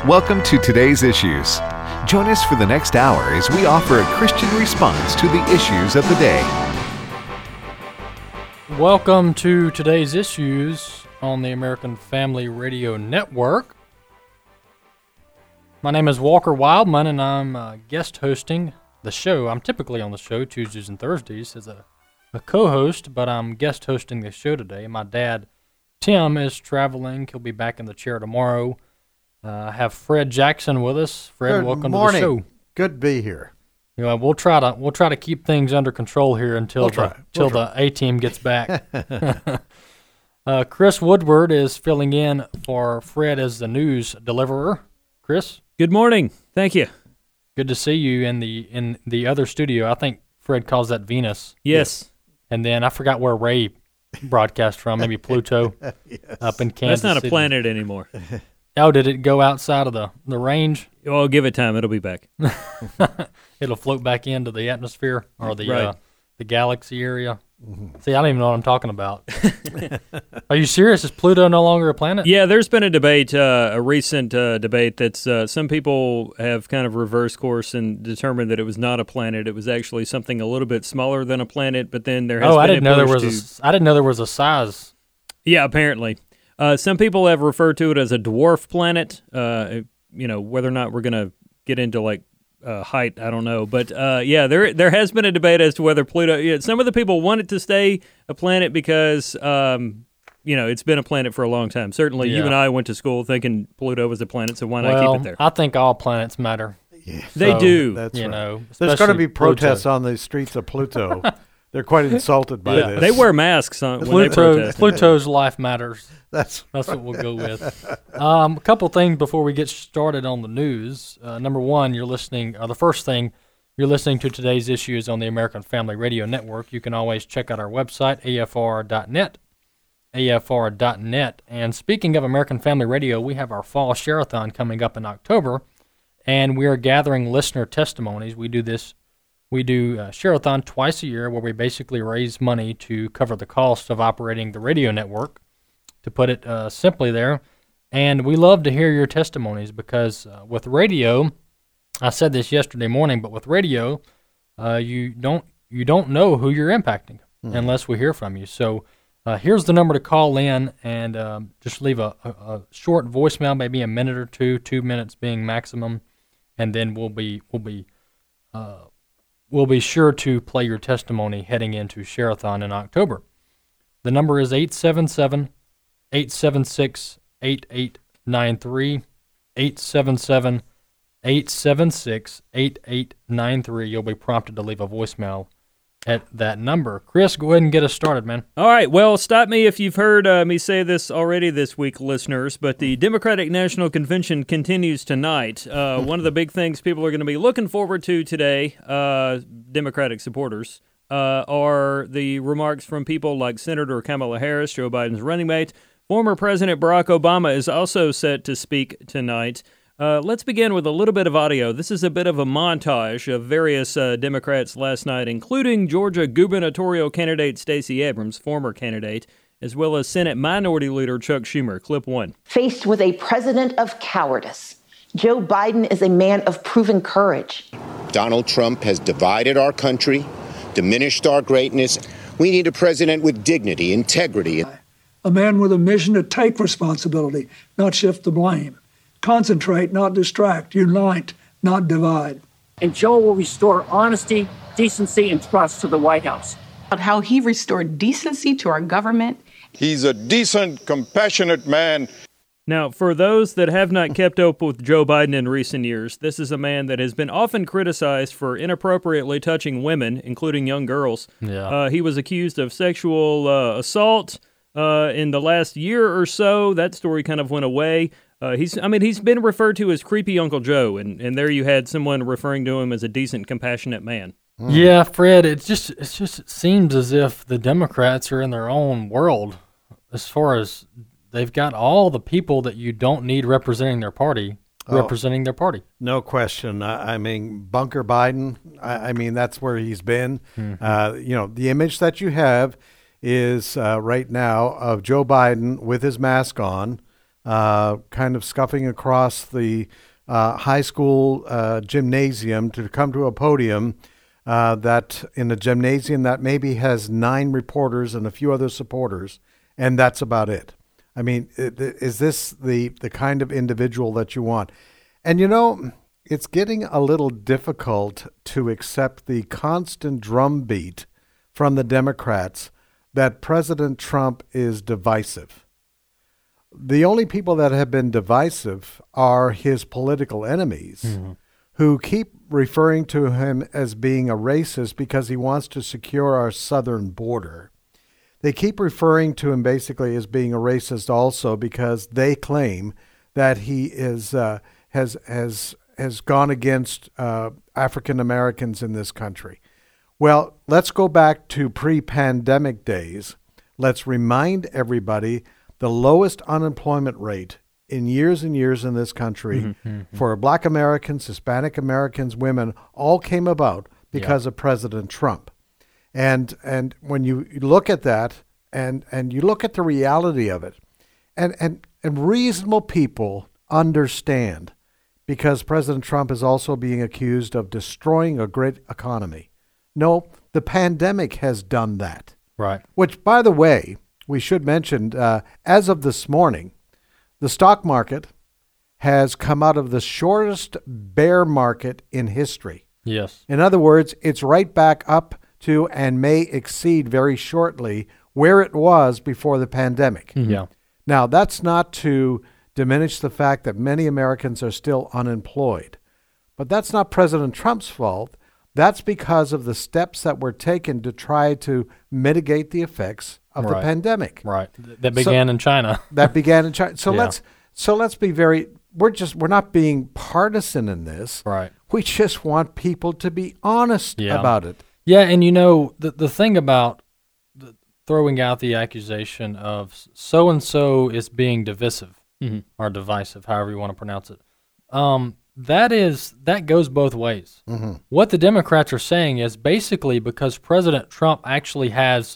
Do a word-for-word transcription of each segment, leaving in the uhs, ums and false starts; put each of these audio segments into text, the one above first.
Welcome to Today's Issues. Join us for the next hour as we offer a Christian response to the issues of the day. Welcome to Today's Issues on the American Family Radio Network. My name is Walker Wildman, and I'm uh, guest hosting the show. I'm typically on the show Tuesdays and Thursdays as a, a co-host, but I'm guest hosting the show today. My dad, Tim, is traveling. He'll be back in the chair tomorrow. Uh, I have Fred Jackson with us. Fred, Good welcome morning. to the show. Good to be here. You know, we'll try to we'll try to keep things under control here until We'll the try. till We'll the A team gets back. uh, Chris Woodward is filling in for Fred as the news deliverer. Chris, good morning. Thank you. Good to see you in the in the other studio. I think Fred calls that Venus. Yes. And then I forgot where Ray broadcast from. Maybe Pluto Yes. up in Kansas That's not City. a planet anymore. Oh, did it go outside of the, the range? Well, give it time. It'll be back. It'll float back into the atmosphere or the Right. uh, the galaxy area. Mm-hmm. See, I don't even know what I'm talking about. Are you serious? Is Pluto no longer a planet? Yeah, there's been a debate, uh, a recent uh, debate that's uh, some people have kind of reversed course and determined that it was not a planet. It was actually something a little bit smaller than a planet, but then there has Oh, been I didn't a know there push was. to- A, I didn't know there was a size. Yeah, apparently. Uh, some people have referred to it as a dwarf planet. Uh, you know, whether or not we're going to get into like uh, height, I don't know. But uh, yeah, there there has been a debate as to whether Pluto. Yeah, some of the people want it to stay a planet because um, you know it's been a planet for a long time. Certainly, you Yeah. and I went to school thinking Pluto was a planet, so why not Well, keep it there? I think all planets matter. Yeah, They So, do. that's you right. know, There's going to especially be protests Pluto. on the streets of Pluto. They're quite insulted by Yeah. this. They wear masks on when they Pluto, protest. Pluto's life matters. That's That's what we'll go with. Um, a couple things before we get started on the news. Uh, number one, you're listening, or the first thing, you're listening to Today's Issues on the American Family Radio Network. You can always check out our website, A F R dot net, A F R dot net. And speaking of American Family Radio, we have our Fall Share-a-thon coming up in October, and we are gathering listener testimonies. We do this, we do a Share-a-thon twice a year where we basically raise money to cover the cost of operating the radio network, to put it uh, simply there. And we love to hear your testimonies because uh, with radio, I said this yesterday morning, but with radio, uh, you don't you don't know who you're impacting unless we hear from you. So uh, here's the number to call in and um, just leave a, a, a short voicemail, maybe a minute or two, two minutes being maximum, and then we'll be we'll be uh, we'll be sure to play your testimony heading into Share-a-thon in October. The number is eight seven seven, eight seven six, eight eight nine three, eight seven seven, eight seven six, eight eight nine three. You'll be prompted to leave a voicemail at that number. Chris, go ahead and get us started, man. All right, well, stop me if you've heard uh, me say this already this week, listeners, but the Democratic National Convention continues tonight. Uh, one of the big things people are going to be looking forward to today, uh, Democratic supporters, uh, are the remarks from people like Senator Kamala Harris, Joe Biden's running mate. Former President Barack Obama is also set to speak tonight. Uh, let's begin with a little bit of audio. This is a bit of a montage of various uh, Democrats last night, including Georgia gubernatorial candidate Stacey Abrams, former candidate, as well as Senate Minority Leader Chuck Schumer. Clip one. Faced with a president of cowardice, Joe Biden is a man of proven courage. Donald Trump has divided our country, diminished our greatness. We need a president with dignity, integrity. A man with a mission to take responsibility, not shift the blame. Concentrate, not distract. Unite, not divide. And Joe will restore honesty, decency, and trust to the White House. How he restored decency to our government. He's a decent, compassionate man. Now, for those that have not kept up with Joe Biden in recent years, this is a man that has been often criticized for inappropriately touching women, including young girls. Yeah. Uh, he was accused of sexual uh, assault uh, in the last year or so. That story kind of went away. Uh, he's, I mean, he's been referred to as creepy Uncle Joe, and, and there you had someone referring to him as a decent, compassionate man. Yeah, Fred, it just it just it seems as if the Democrats are in their own world as far as they've got all the people that you don't need representing their party, Oh. representing their party. no question. I, I mean, Bunker Biden, I, I mean, that's where he's been. Mm-hmm. Uh, you know, the image that you have is uh, right now of Joe Biden with his mask on, uh, kind of scuffing across the uh, high school uh, gymnasium to come to a podium uh, that in a gymnasium that maybe has nine reporters and a few other supporters, and that's about it. I mean, is this the, the kind of individual that you want? And, you know, it's getting a little difficult to accept the constant drumbeat from the Democrats that President Trump is divisive. The only people that have been divisive are his political enemies, mm-hmm. who keep referring to him as being a racist because he wants to secure our southern border. They keep referring to him basically as being a racist also because they claim that he is uh, has has has gone against uh, African Americans in this country. Well, let's go back to pre-pandemic days. Let's remind everybody the lowest unemployment rate in years and years in this country mm-hmm, mm-hmm. for Black Americans, Hispanic Americans, women, all came about because yeah. of President Trump. And and when you look at that and, and you look at the reality of it, and, and, and reasonable people understand because President Trump is also being accused of destroying a great economy. No, the pandemic has done that. Right. Which, by the way, we should mention, uh, as of this morning, the stock market has come out of the shortest bear market in history. Yes. In other words, it's right back up to and may exceed very shortly where it was before the pandemic. Mm-hmm. Yeah. Now, that's not to diminish the fact that many Americans are still unemployed. But that's not President Trump's fault. That's because of the steps that were taken to try to mitigate the effects of right. the pandemic. Right. That began so, in China. that began in China. So yeah. let's so let's be very we're just we're not being partisan in this. Right. We just want people to be honest yeah. about it. Yeah, and you know, the the thing about the, throwing out the accusation of so and so is being divisive mm-hmm. or divisive, however you want to pronounce it. Um That is that goes both ways. Mm-hmm. What the Democrats are saying is basically because President Trump actually has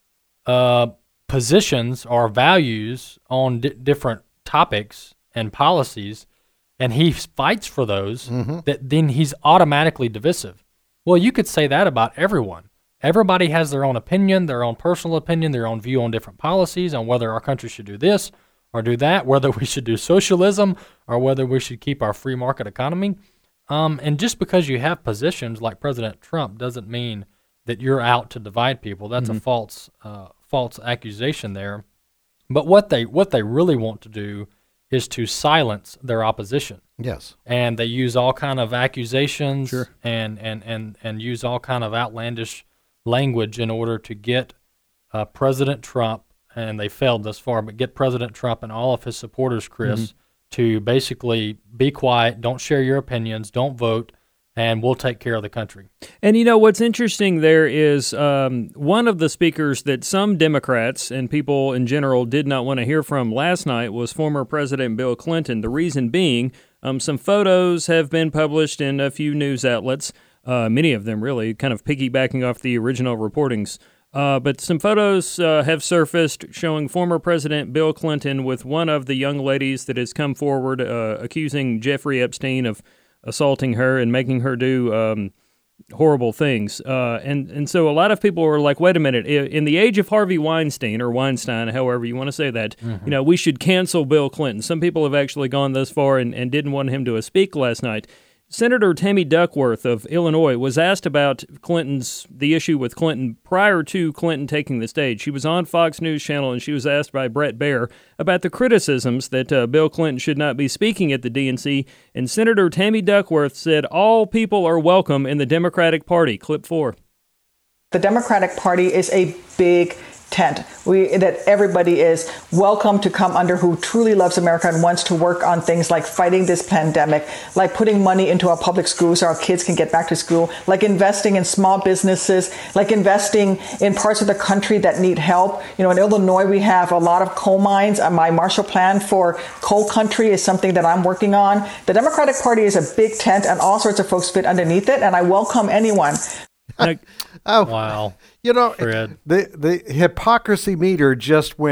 uh, positions or values on di- different topics and policies, and he fights for those, mm-hmm. that then he's automatically divisive. Well, you could say that about everyone. Everybody has their own opinion, their own personal opinion, their own view on different policies, on whether our country should do this or do that, whether we should do socialism or whether we should keep our free market economy. Um, and just because you have positions like President Trump doesn't mean that you're out to divide people. That's mm-hmm. a false uh, false accusation there. But what they what they really want to do is to silence their opposition. Yes. And they use all kind of accusations sure. and, and, and, and use all kind of outlandish language in order to get uh, President Trump, and they failed thus far, but get President Trump and all of his supporters, Chris, mm-hmm. to basically be quiet, don't share your opinions, don't vote, and we'll take care of the country. And, you know, what's interesting there is um, one of the speakers that some Democrats and people in general did not want to hear from last night was former President Bill Clinton. The reason being, um, some photos have been published in a few news outlets, uh, many of them really, kind of piggybacking off the original reportings. Uh, but some photos uh, have surfaced showing former President Bill Clinton with one of the young ladies that has come forward uh, accusing Jeffrey Epstein of assaulting her and making her do um, horrible things. Uh, and, and so a lot of people were like, wait a minute, in the age of Harvey Weinstein, or Weinstein, however you want to say that, mm-hmm. you know, we should cancel Bill Clinton. Some people have actually gone this far and, and didn't want him to speak last night. Senator Tammy Duckworth of Illinois was asked about Clinton's the issue with Clinton prior to Clinton taking the stage. She was on Fox News Channel, and she was asked by Brett Baer about the criticisms that uh, Bill Clinton should not be speaking at the D N C, and Senator Tammy Duckworth said all people are welcome in the Democratic Party. Clip four. The Democratic Party is a big tent we, that everybody is welcome to come under, who truly loves America and wants to work on things like fighting this pandemic, like putting money into our public schools so our kids can get back to school, like investing in small businesses, like investing in parts of the country that need help. You know, in Illinois, we have a lot of coal mines. Uh, my Marshall Plan for coal country is something that I'm working on. The Democratic Party is a big tent, and all sorts of folks fit underneath it, and I welcome anyone. Oh, wow. You know, Fred. the the hypocrisy meter just went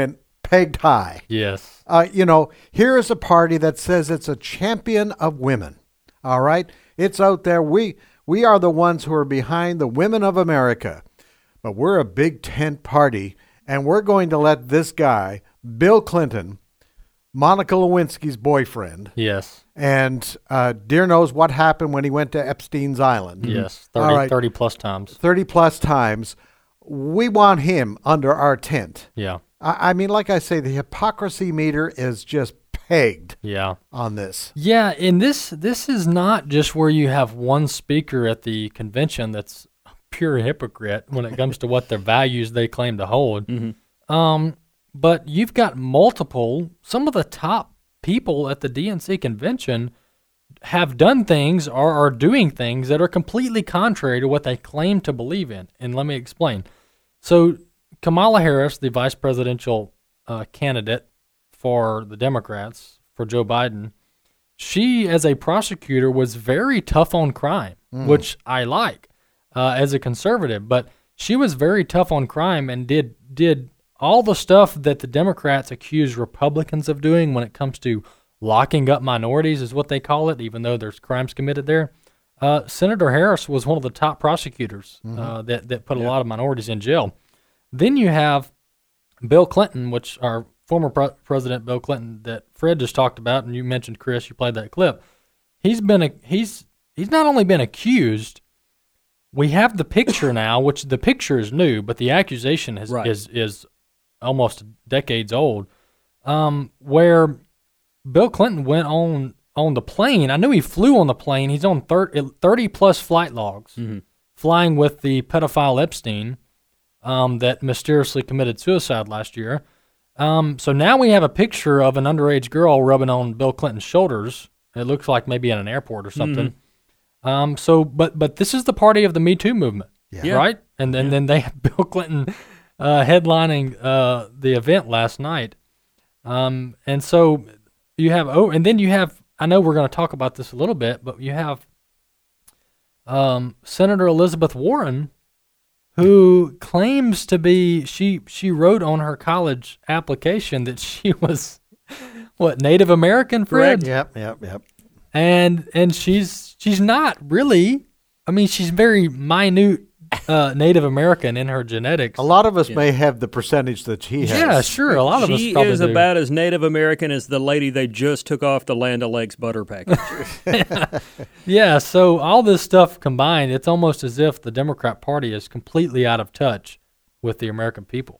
pegged high. Yes. Uh, you know, here is a party that says it's a champion of women. All right? It's out there. We we are the ones who are behind the women of America. But we're a big tent party, and we're going to let this guy, Bill Clinton, Monica Lewinsky's boyfriend. Yes. And uh, dear knows what happened when he went to Epstein's Island. Yes, thirty, All right. thirty plus times. thirty plus times. We want him under our tent. Yeah. I, I mean, like I say, the hypocrisy meter is just pegged yeah. on this. Yeah, and this this is not just where you have one speaker at the convention that's a pure hypocrite when it comes to what their values they claim to hold. Mm-hmm. Um, but you've got multiple, some of the top people at the D N C convention have done things or are doing things that are completely contrary to what they claim to believe in. And let me explain. So Kamala Harris, the vice presidential uh, candidate for the Democrats, for Joe Biden, she, as a prosecutor, was very tough on crime, mm. which I like uh, as a conservative. But she was very tough on crime and did did all the stuff that the Democrats accuse Republicans of doing when it comes to locking up minorities, is what they call it, even though there's crimes committed there. Uh, Senator Harris was one of the top prosecutors mm-hmm. uh, that, that put yeah. a lot of minorities in jail. Then you have Bill Clinton, which our former pre- President Bill Clinton that Fred just talked about, and you mentioned, Chris, you played that clip. He's been a, he's he's not only been accused. We have the picture now, which the picture is new, but the accusation is right. is is almost decades old, um, where Bill Clinton went on on the plane. I knew he flew on the plane. He's on thirty plus flight logs, mm-hmm. flying with the pedophile Epstein um, that mysteriously committed suicide last year. Um, so now we have a picture of an underage girl rubbing on Bill Clinton's shoulders. It looks like maybe in an airport or something. Mm-hmm. Um, so, but but this is the party of the Me Too movement, yeah. right? And then, yeah. then they have Bill Clinton uh, headlining uh, the event last night. Um, and so you have, oh, and then you have, I know we're going to talk about this a little bit, but you have um, Senator Elizabeth Warren, who claims to be, she she wrote on her college application that she was, what, Native American, Fred? Correct. Yep, yep, yep. And and she's she's not really, I mean, she's very minute uh, Native American in her genetics. A lot of us yeah. may have the percentage that she has. Yeah, sure. A lot of she us probably is do. about as Native American as the lady they just took off the Land O'Lakes butter package. yeah. yeah, so all this stuff combined, it's almost as if the Democrat Party is completely out of touch with the American people.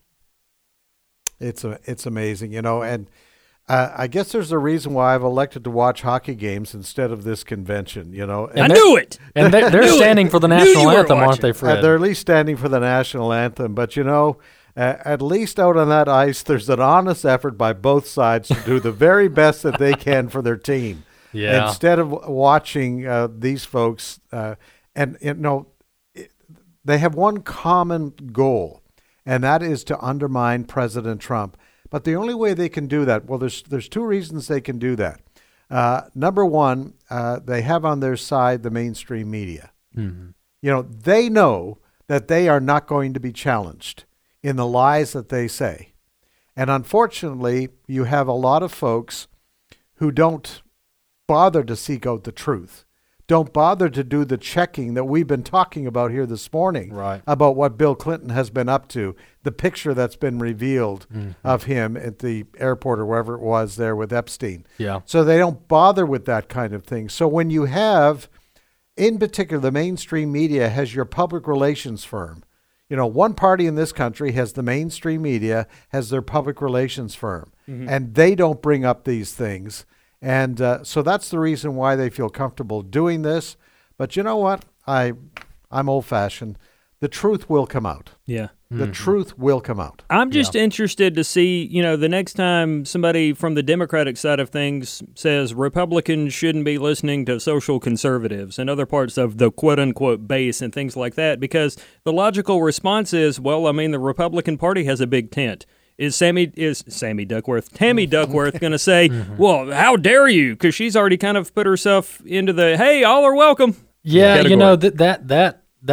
It's a, it's amazing, you know, and uh, I guess there's a reason why I've elected to watch hockey games instead of this convention, you know. And I knew it! And they're, they're standing it. for the national anthem, aren't they, Fred? Uh, they're at least standing for the national anthem, but, you know, uh, at least out on that ice, there's an honest effort by both sides to do the very best that they can for their team. Yeah. Instead of watching uh, these folks, uh, and, you know, it, they have one common goal, and that is to undermine President Trump. But the only way they can do that, well, there's there's two reasons they can do that. Uh, number one, uh, they have on their side the mainstream media. Mm-hmm. You know, they know that they are not going to be challenged in the lies that they say. And unfortunately, you have a lot of folks who don't bother to seek out the truth, don't bother to do the checking that we've been talking about here this morning right. about what Bill Clinton has been up to, the picture that's been revealed mm-hmm. of him at the airport or wherever it was there with Epstein. Yeah. So they don't bother with that kind of thing. So when you have, in particular, the mainstream media has your public relations firm. You know, one party in this country has the mainstream media, has their public relations firm, mm-hmm. and they don't bring up these things. And uh, so that's the reason why they feel comfortable doing this. But you know what? I, I'm old-fashioned. The truth will come out. Yeah. The mm-hmm. truth will come out. I'm just yeah. interested to see, you know, the next time somebody from the Democratic side of things says Republicans shouldn't be listening to social conservatives and other parts of the quote-unquote base and things like that, because the logical response is, well, I mean, the Republican Party has a big tent. Is Sammy is Sammy Duckworth, Tammy Duckworth going to say, mm-hmm. well, how dare you? Because she's already kind of put herself into the, hey, all are welcome. Yeah, category. you know, that that that that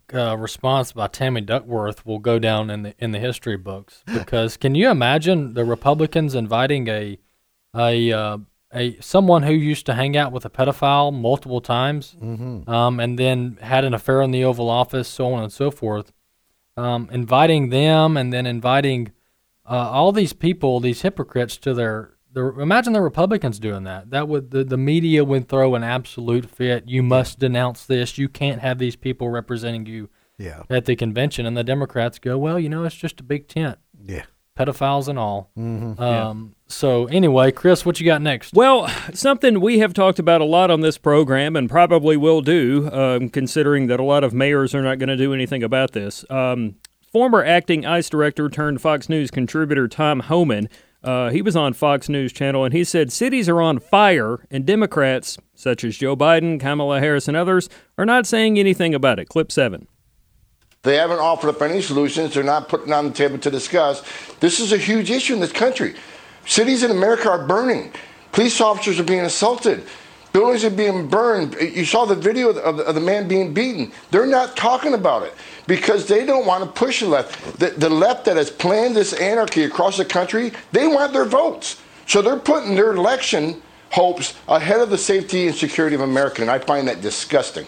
uh, response by Tammy Duckworth will go down in the in the history books, because can you imagine the Republicans inviting a a uh, a someone who used to hang out with a pedophile multiple times, mm-hmm. um, and then had an affair in the Oval Office, so on and so forth, um, inviting them and then inviting uh, all these people, these hypocrites, to their. The, imagine the Republicans doing that. That would the, the media would throw an absolute fit. You must denounce this. You can't have these people representing you yeah. at the convention. And the Democrats go, well, you know, it's just a big tent. Yeah. Pedophiles and all. Mm-hmm. Um, yeah. So anyway, Chris, what you got next? Well, something we have talked about a lot on this program and probably will do, um, considering that a lot of mayors are not going to do anything about this. Um, former acting ICE director turned Fox News contributor Tom Homan, Uh, he was on Fox News Channel, and he said cities are on fire, and Democrats, such as Joe Biden, Kamala Harris, and others, are not saying anything about it. Clip seven. They haven't offered up any solutions. They're not putting on the table to discuss. This is a huge issue in this country. Cities in America are burning. Police officers are being assaulted. Buildings are being burned. You saw the video of the, of the man being beaten. They're not talking about it because they don't want to push the left. The, the left that has planned this anarchy across the country, they want their votes. So they're putting their election hopes ahead of the safety and security of America, and I find that disgusting.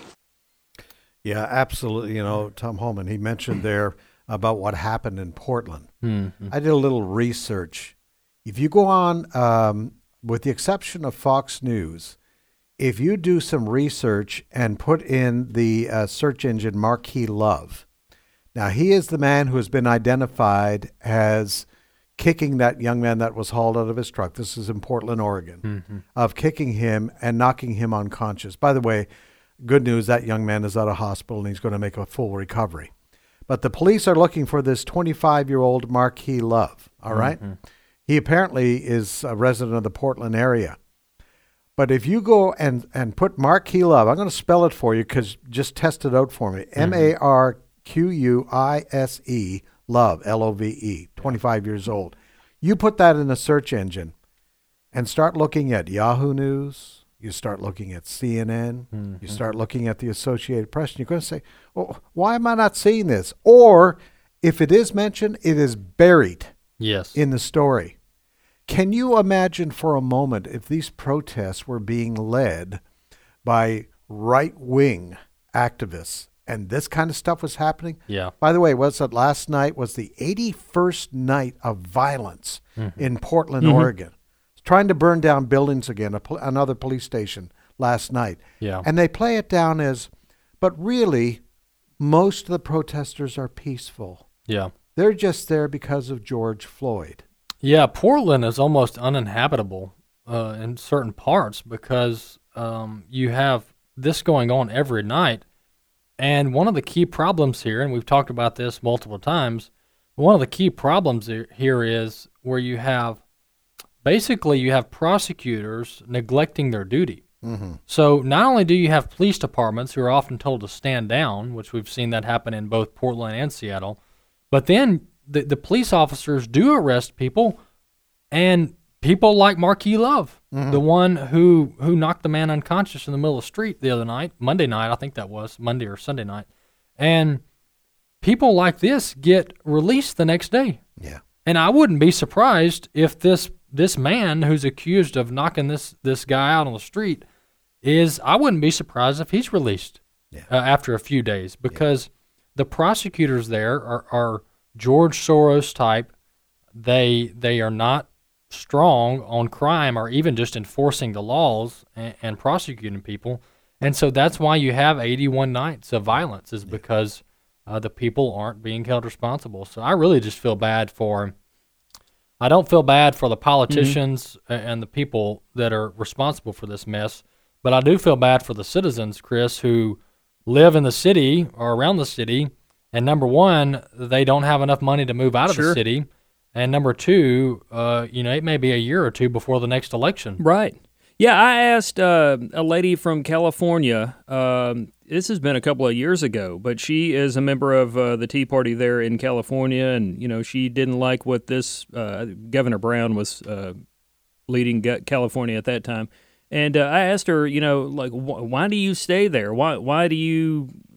Yeah, absolutely. You know, Tom Homan, he mentioned there about what happened in Portland. Mm-hmm. I did a little research. If you go on, um, with the exception of Fox News, if you do some research and put in the uh, search engine Marquis Love, now he is the man who has been identified as kicking that young man that was hauled out of his truck. This is in Portland, Oregon, mm-hmm. of kicking him and knocking him unconscious. By the way, good news, that young man is out of hospital and he's going to make a full recovery. But the police are looking for this twenty-five-year-old Marquis Love, all right? Mm-hmm. He apparently is a resident of the Portland area. But if you go and, and put Marquis Love, I'm going to spell it for you because just test it out for me. Mm-hmm. M A R Q U I S E, Love, L O V E, twenty-five years old. You put that in a search engine and start looking at Yahoo News. You start looking at C N N. Mm-hmm. You start looking at the Associated Press. And you're going to say, well, why am I not seeing this? Or if it is mentioned, it is buried yes. in the story. Can you imagine for a moment if these protests were being led by right-wing activists and this kind of stuff was happening? Yeah. By the way, was it last night was the eighty-first night of violence mm-hmm. in Portland, mm-hmm. Oregon. Trying to burn down buildings again, a pol- another police station last night. Yeah. And they play it down as, but really, most of the protesters are peaceful. Yeah. They're just there because of George Floyd. Yeah, Portland is almost uninhabitable uh, in certain parts because um, you have this going on every night. And one of the key problems here, and we've talked about this multiple times, one of the key problems here is where you have, basically you have prosecutors neglecting their duty. Mm-hmm. So not only do you have police departments who are often told to stand down, which we've seen that happen in both Portland and Seattle, but then The, the police officers do arrest people, and people like Marquis Love, mm-hmm. the one who, who knocked the man unconscious in the middle of the street the other night, Monday night, I think that was, Monday or Sunday night. And people like this get released the next day. Yeah. And I wouldn't be surprised if this this man who's accused of knocking this, this guy out on the street is, I wouldn't be surprised if he's released yeah. uh, after a few days because yeah. the prosecutors there are, are George Soros type. They they are not strong on crime or even just enforcing the laws and, and prosecuting people. And so that's why you have eighty-one nights of violence is because uh, the people aren't being held responsible. So I really just feel bad for, I don't feel bad for the politicians mm-hmm. and the people that are responsible for this mess, but I do feel bad for the citizens, Chris, who live in the city or around the city. And number one, they don't have enough money to move out of sure. the city. And number two, uh, you know, it may be a year or two before the next election. Right. Yeah, I asked uh, a lady from California, um, this has been a couple of years ago, but she is a member of uh, the Tea Party there in California, and, you know, she didn't like what this, uh, Governor Brown was uh, leading California at that time. And uh, I asked her, you know, like, wh- why do you stay there? Why, why do you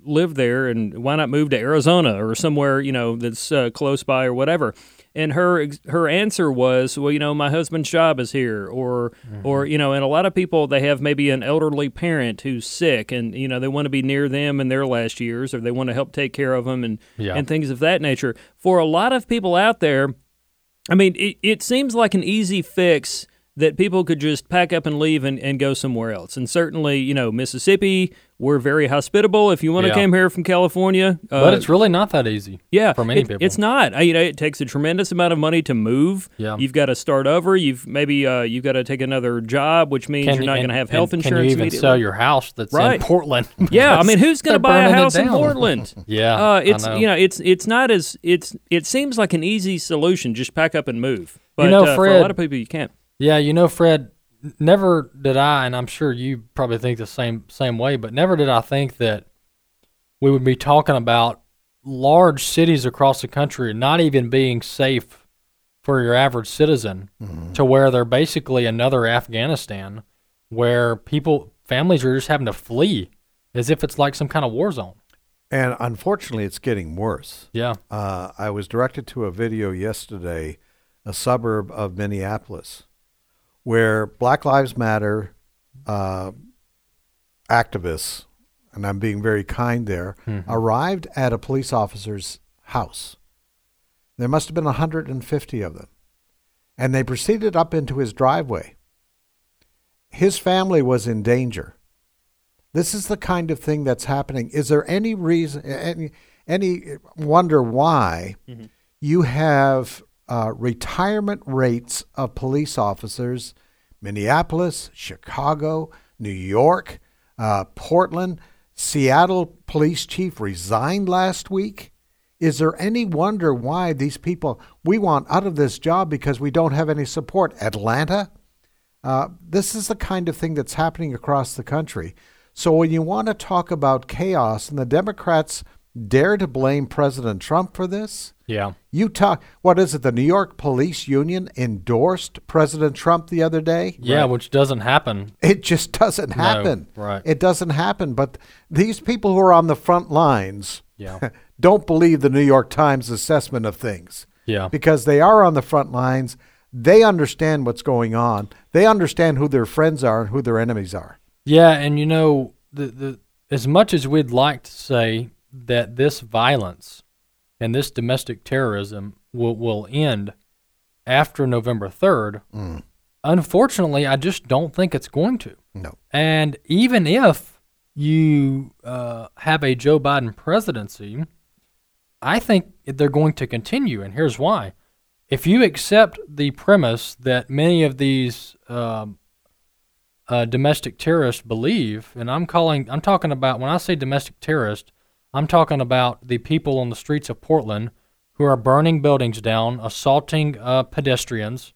live there, and why not move to Arizona or somewhere, you know, that's uh, close by or whatever. And her her answer was, well, you know, my husband's job is here, or mm-hmm. or you know, and a lot of people, they have maybe an elderly parent who's sick, and you know, they want to be near them in their last years, or they want to help take care of them, and yeah. and things of that nature. For a lot of people out there, I mean, it, it seems like an easy fix that people could just pack up and leave and, and go somewhere else. And certainly, you know, Mississippi, we're very hospitable. If you want to yeah. come here from California. Uh, but it's really not that easy yeah, for many it, people. It's not. I, you know, it takes a tremendous amount of money to move. Yeah. You've got to start over. You've maybe uh, you've got to take another job, which means can you're you, not going to have health and insurance Can you even immediately. sell your house that's right. in Portland? Yeah, I mean, who's going to buy a house in Portland? yeah, uh, it's I know. you know, it's it's not as it's it seems like an easy solution. Just pack up and move. But you know, uh, Fred, for a lot of people, you can't. Yeah, you know, Fred. Never did I, and I'm sure you probably think the same same way, but never did I think that we would be talking about large cities across the country not even being safe for your average citizen, mm-hmm. to where they're basically another Afghanistan, where people, families are just having to flee as if it's like some kind of war zone. And unfortunately, it's getting worse. Yeah. Uh, I was directed to a video yesterday, a suburb of Minneapolis, where Black Lives Matter uh, activists, and I'm being very kind there, mm-hmm. arrived at a police officer's house. There must have been one hundred fifty of them. And they proceeded up into his driveway. His family was in danger. This is the kind of thing that's happening. Is there any reason, any, any wonder why mm-hmm. you have Uh, retirement rates of police officers, Minneapolis, Chicago, New York, uh, Portland, Seattle police chief resigned last week? Is there any wonder why these people, we want out of this job because we don't have any support? Atlanta? Uh, this is the kind of thing that's happening across the country. So when you want to talk about chaos, and the Democrats dare to blame President Trump for this? Yeah. You talk, what is it, the New York Police Union endorsed President Trump the other day? Yeah, right. Which doesn't happen. It just doesn't happen. No, right. It doesn't happen. But these people who are on the front lines yeah. don't believe the New York Times assessment of things. Yeah. Because they are on the front lines. They understand what's going on. They understand who their friends are and who their enemies are. Yeah, and you know, the the as much as we'd like to say that this violence and this domestic terrorism will, will end after November third, mm. unfortunately, I just don't think it's going to. No. And even if you uh, have a Joe Biden presidency, I think they're going to continue, and here's why. If you accept the premise that many of these um, uh, domestic terrorists believe, and I'm calling, I'm talking about, when I say domestic terrorist, I'm talking about the people on the streets of Portland who are burning buildings down, assaulting uh, pedestrians,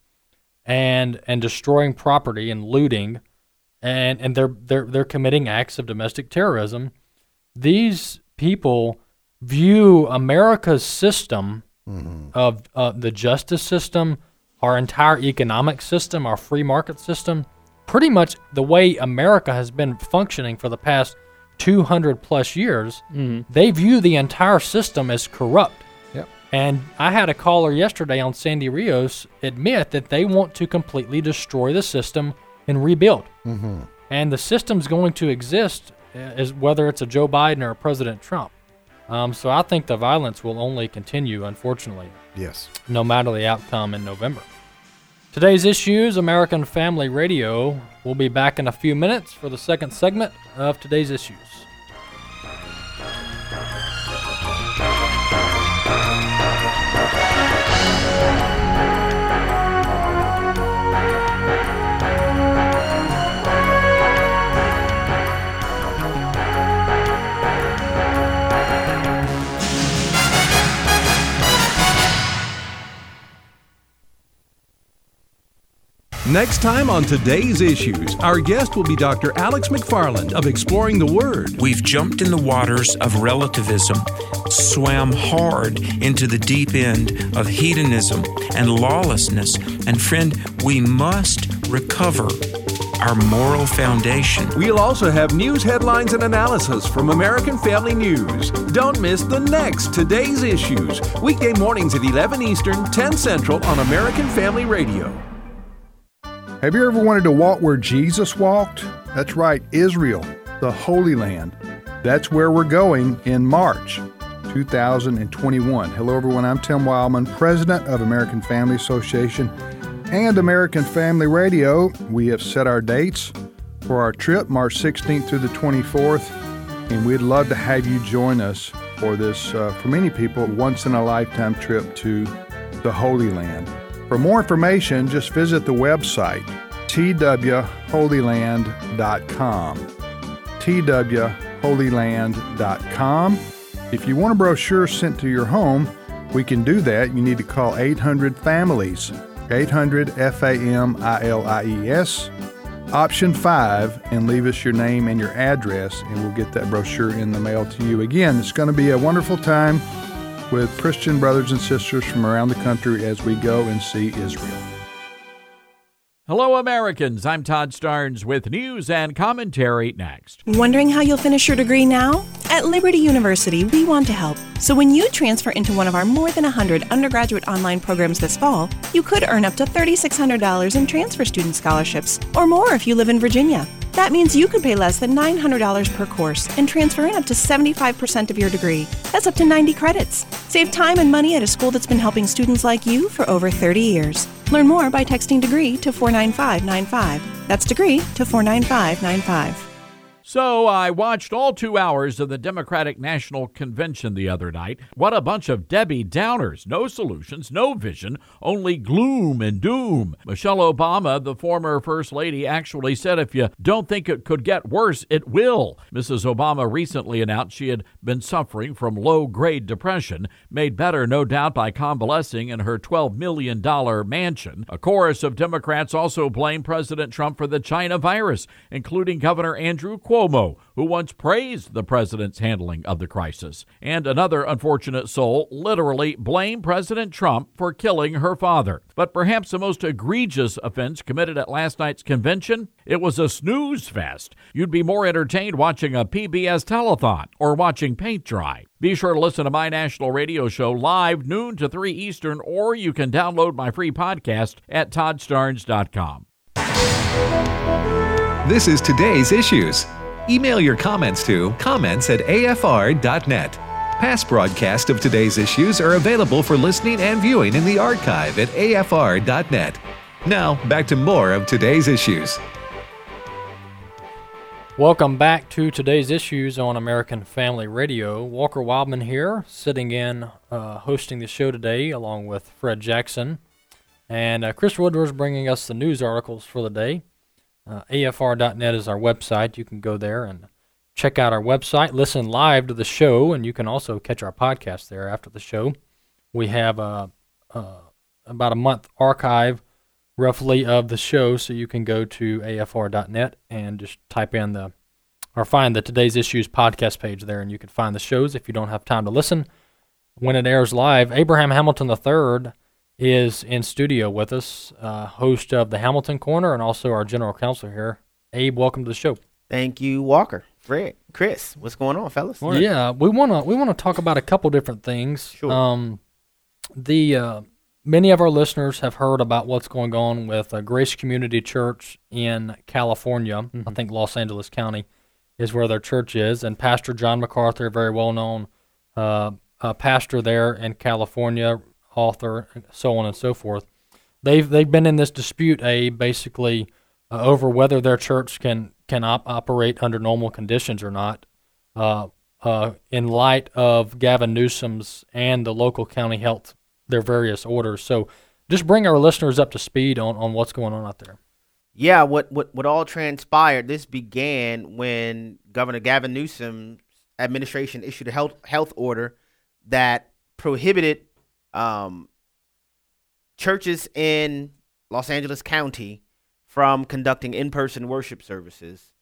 and and destroying property and looting, and, and they're they're they're committing acts of domestic terrorism. These people view America's system mm-hmm. of uh, the justice system, our entire economic system, our free market system, pretty much the way America has been functioning for the past two hundred plus years. Mm-hmm. They view the entire system as corrupt. Yep. And I had a caller yesterday on Sandy Rios admit that they want to completely destroy the system and rebuild. Mm-hmm. And the system's going to exist as whether it's a Joe Biden or a President Trump. Um, so I think the violence will only continue, unfortunately. Yes. No matter the outcome in November. Today's Issues, American Family Radio. We'll be back in a few minutes for the second segment of Today's Issues. Next time on Today's Issues, our guest will be Doctor Alex McFarland of Exploring the Word. We've jumped in the waters of relativism, swam hard into the deep end of hedonism and lawlessness, and friend, we must recover our moral foundation. We'll also have news headlines and analysis from American Family News. Don't miss the next Today's Issues, weekday mornings at eleven Eastern, ten Central on American Family Radio. Have you ever wanted to walk where Jesus walked? That's right, Israel, the Holy Land. That's where we're going in March two thousand twenty-one. Hello, everyone. I'm Tim Wildman, president of American Family Association and American Family Radio. We have set our dates for our trip, March sixteenth through the twenty-fourth, and we'd love to have you join us for this, uh, for many people, once-in-a-lifetime trip to the Holy Land. For more information, just visit the website, T W holy land dot com. T W holy land dot com. If you want a brochure sent to your home, we can do that. You need to call eight hundred families, eight hundred F A M I L I E S, option five, and leave us your name and your address, and we'll get that brochure in the mail to you. Again, it's going to be a wonderful time with Christian brothers and sisters from around the country as we go and see Israel. Hello, Americans. I'm Todd Starnes with news and commentary next. Wondering how you'll finish your degree now? At Liberty University, we want to help. So when you transfer into one of our more than one hundred undergraduate online programs this fall, you could earn up to three thousand six hundred dollars in transfer student scholarships, or more if you live in Virginia. That means you could pay less than nine hundred dollars per course and transfer in up to seventy-five percent of your degree. That's up to ninety credits. Save time and money at a school that's been helping students like you for over thirty years. Learn more by texting DEGREE to four nine five nine five. That's DEGREE to four nine five nine five. So I watched all two hours of the Democratic National Convention the other night. What a bunch of Debbie Downers. No solutions, no vision, only gloom and doom. Michelle Obama, the former First Lady, actually said if you don't think it could get worse, it will. Missus Obama recently announced she had been suffering from low-grade depression, made better, no doubt, by convalescing in her twelve million dollars mansion. A chorus of Democrats also blamed President Trump for the China virus, including Governor Andrew Cuomo, who once praised the president's handling of the crisis. And another unfortunate soul literally blamed President Trump for killing her father. But perhaps the most egregious offense committed at last night's convention? It was a snooze fest. You'd be more entertained watching a P B S telethon or watching paint dry. Be sure to listen to my national radio show live noon to three Eastern, or you can download my free podcast at todd starnes dot com. This is Today's Issues. Email your comments to comments at A F R dot net. Past broadcasts of Today's Issues are available for listening and viewing in the archive at A F R dot net. Now, back to more of Today's Issues. Welcome back to Today's Issues on American Family Radio. Walker Wildman here, sitting in, uh, hosting the show today, along with Fred Jackson. And uh, Chris Woodward's bringing us the news articles for the day. Uh, A F R dot net is our website. You can go there and check out our website, listen live to the show, and you can also catch our podcast there after the show. We have a, uh, about a month archive, roughly, of the show, so you can go to A F R dot net and just type in the, or find the Today's Issues podcast page there, and you can find the shows if you don't have time to listen when it airs live. Abraham Hamilton the third is in studio with us, uh, host of the Hamilton Corner and also our general counsel here. Abe, welcome to the show. Thank you, Walker. Fred, Chris, what's going on, fellas? Morning. Yeah, we want to we want to talk about a couple different things. Sure. Um, the uh, many of our listeners have heard about what's going on with uh, Grace Community Church in California. Mm-hmm. I think Los Angeles County is where their church is, and Pastor John MacArthur, a very well known uh, uh, pastor there in California, author, so on and so forth. They've they've been in this dispute, a basically uh, over whether their church can can op- operate under normal conditions or not, uh, uh, in light of Gavin Newsom's and the local county health, their various orders. So, just bring our listeners up to speed on, on what's going on out there. Yeah, what what what all transpired? This began when Governor Gavin Newsom's administration issued a health health order that prohibited Um, churches in Los Angeles County from conducting in-person worship services,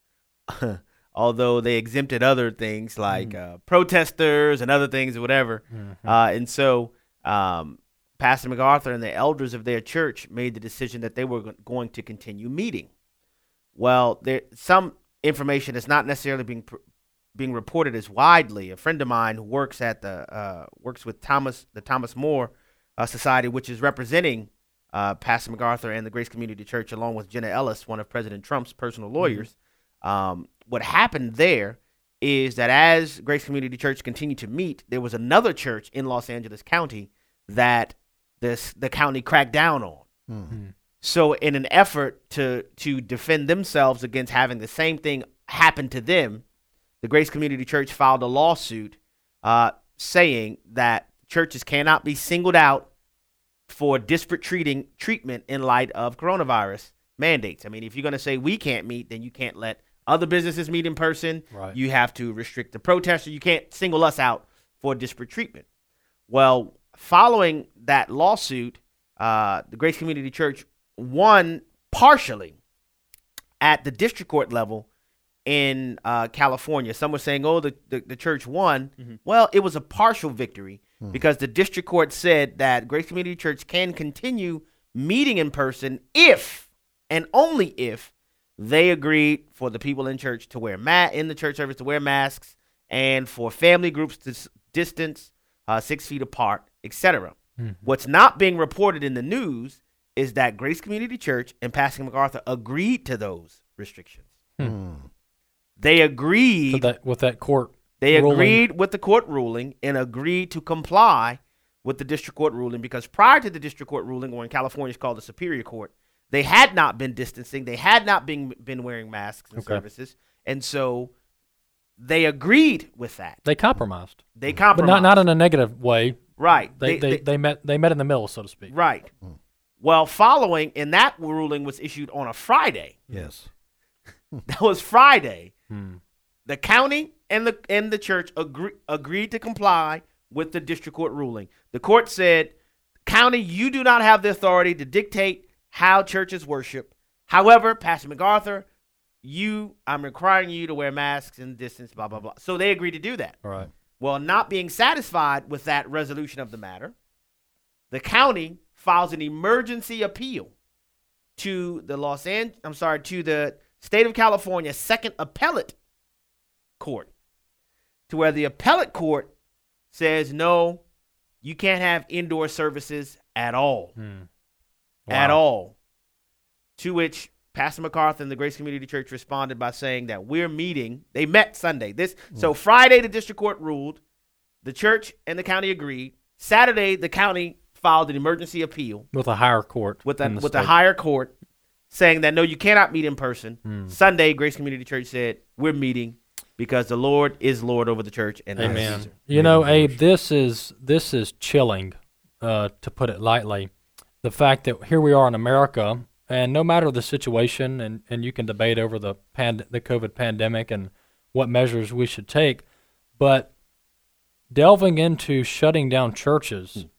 although they exempted other things like mm. uh, protesters and other things or whatever. Mm-hmm. Uh, and so um, Pastor MacArthur and the elders of their church made the decision that they were going to continue meeting. Well, there some information that's not necessarily being being reported as widely. A friend of mine who works at the uh, works with Thomas the Thomas More uh, Society, which is representing uh, Pastor MacArthur and the Grace Community Church, along with Jenna Ellis, one of President Trump's personal lawyers. Mm-hmm. Um, what happened there is that as Grace Community Church continued to meet, there was another church in Los Angeles County that this the county cracked down on. Mm-hmm. So in an effort to to defend themselves against having the same thing happen to them, the Grace Community Church filed a lawsuit uh, saying that churches cannot be singled out for disparate treating treatment in light of coronavirus mandates. I mean, if you're going to say we can't meet, then you can't let other businesses meet in person. Right. You have to restrict the protesters. You can't single us out for disparate treatment. Well, following that lawsuit, uh, the Grace Community Church won partially at the district court level in uh, California. Some were saying, oh, the, the, the church won. Mm-hmm. Well, it was a partial victory mm-hmm. because the district court said that Grace Community Church can continue meeting in person if and only if they agreed for the people in church to wear ma- in the church service to wear masks and for family groups to s- distance uh, six feet apart, et cetera. Mm-hmm. What's not being reported in the news is that Grace Community Church and Pastor MacArthur agreed to those restrictions. Hmm. They agreed so that, with that court They ruling. agreed with the court ruling and agreed to comply with the district court ruling because prior to the district court ruling, or in California it's called the Superior Court, they had not been distancing. They had not been, been wearing masks in okay. services. And so they agreed with that. They compromised. They compromised. But not, not in a negative way. Right. They, they, they, they, met, they met in the middle, so to speak. Right. Hmm. Well, following, and that ruling was issued on a Friday. Yes. That was Friday. Hmm. The county and the and the church agree, agreed to comply with the district court ruling. The court said, county, you do not have the authority to dictate how churches worship. However, Pastor MacArthur, you, I'm requiring you to wear masks and distance, blah, blah, blah. So they agreed to do that. All right. Well, not being satisfied with that resolution of the matter, the county files an emergency appeal to the Los Angeles, I'm sorry, to the State of California Second Appellate Court, to where the appellate court says, no, you can't have indoor services at all. Hmm. Wow. At all. To which Pastor MacArthur and the Grace Community Church responded by saying that we're meeting. They met Sunday. This mm. So Friday, the district court ruled. The church and the county agreed. Saturday, the county filed an emergency appeal. With a higher court. With a, with a higher court saying that, no, you cannot meet in person. Mm. Sunday, Grace Community Church said, we're meeting because the Lord is Lord over the church. And Amen. You know, Abe, this is, this is chilling, uh, to put it lightly. The fact that here we are in America, and no matter the situation, and, and you can debate over the pand- the COVID pandemic and what measures we should take, but delving into shutting down churches mm.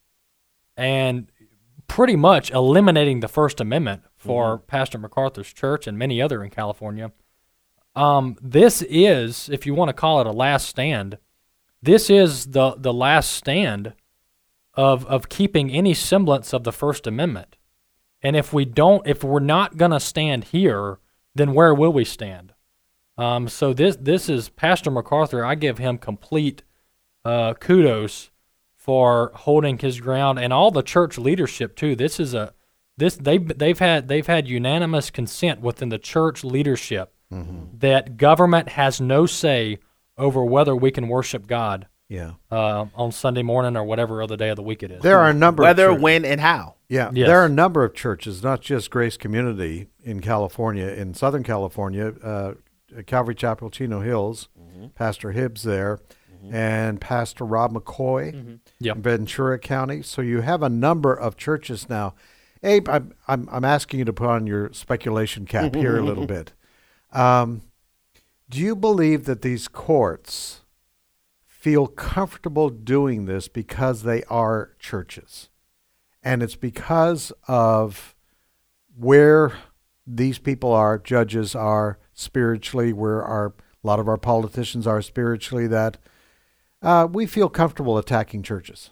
and pretty much eliminating the First Amendment for mm-hmm. Pastor MacArthur's church and many other in California, um, this is, if you want to call it a last stand, this is the, the last stand of of keeping any semblance of the First Amendment. And if we don't, if we're not going to stand here, then where will we stand? Um, so this this is Pastor MacArthur. I give him complete uh, kudos for holding his ground, and all the church leadership too. This is a this they they've had they've had unanimous consent within the church leadership mm-hmm. that government has no say over whether we can worship God. Yeah. Uh, on Sunday morning or whatever other day of the week it is. There are a number Whether, of churches. when, and how. Yeah. Yes. There are a number of churches, not just Grace Community in California, in Southern California, uh, Calvary Chapel, Chino Hills, mm-hmm. Pastor Hibbs there, mm-hmm. and Pastor Rob McCoy mm-hmm. yep. in Ventura County. So you have a number of churches now. Abe, I'm, I'm, I'm asking you to put on your speculation cap here a little bit. Um, do you believe that these courts feel comfortable doing this because they are churches? And it's because of where these people are, judges are spiritually, where our, a lot of our politicians are spiritually, that uh, we feel comfortable attacking churches.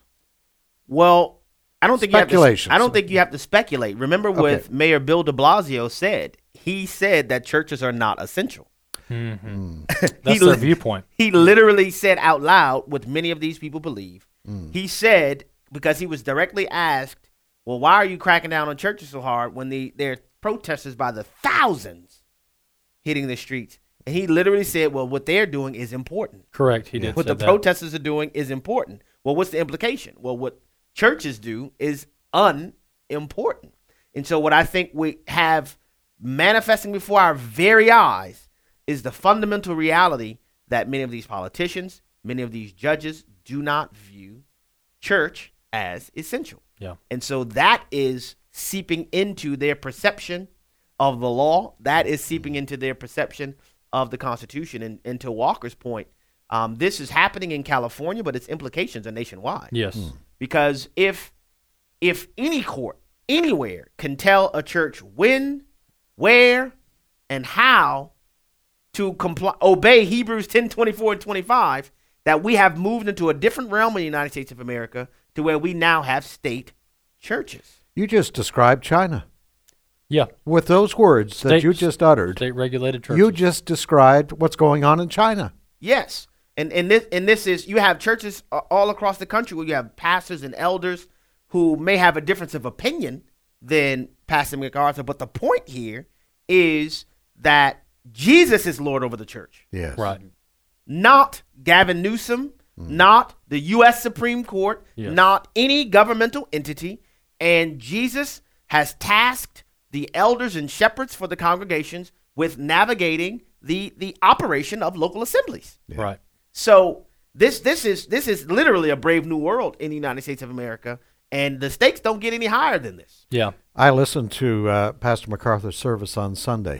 Well, I don't think you have to, Speculation. I don't think you have to speculate. Remember what Okay. Mayor Bill de Blasio said. he said that churches are not essential. Mm-hmm. That's their viewpoint. He literally said out loud what many of these people believe. Mm. He said, because he was directly asked, well, why are you cracking down on churches so hard when the, there are protesters by the thousands hitting the streets? And he literally said, well, what they're doing is important. Correct. He did. What the that. protesters are doing is important. Well, what's the implication? Well, what churches do is unimportant. And so what I think we have manifesting before our very eyes is the fundamental reality that many of these politicians, many of these judges do not view church as essential. Yeah. And so that is seeping into their perception of the law. That is seeping into their perception of the Constitution. And, and to Walker's point, um, this is happening in California, but its implications are nationwide. Yes. Mm. Because if if any court anywhere can tell a church when, where, and how to comply, obey Hebrews ten, twenty-four, and twenty-five, that we have moved into a different realm in the United States of America to where we now have state churches. You just described China. Yeah. With those words state, that you just uttered. State-regulated churches. You just described what's going on in China. Yes. And and this and this is, you have churches all across the country where you have pastors and elders who may have a difference of opinion than Pastor MacArthur, but the point here is that Jesus is Lord over the church. Yes. Right. Not Gavin Newsom, mm. not the U S Supreme Court, yes. not any governmental entity. And Jesus has tasked the elders and shepherds for the congregations with navigating the the operation of local assemblies. Yeah. Right. So this this is this is literally a brave new world in the United States of America, and the stakes don't get any higher than this. Yeah. I listened to uh, Pastor MacArthur's service on Sunday.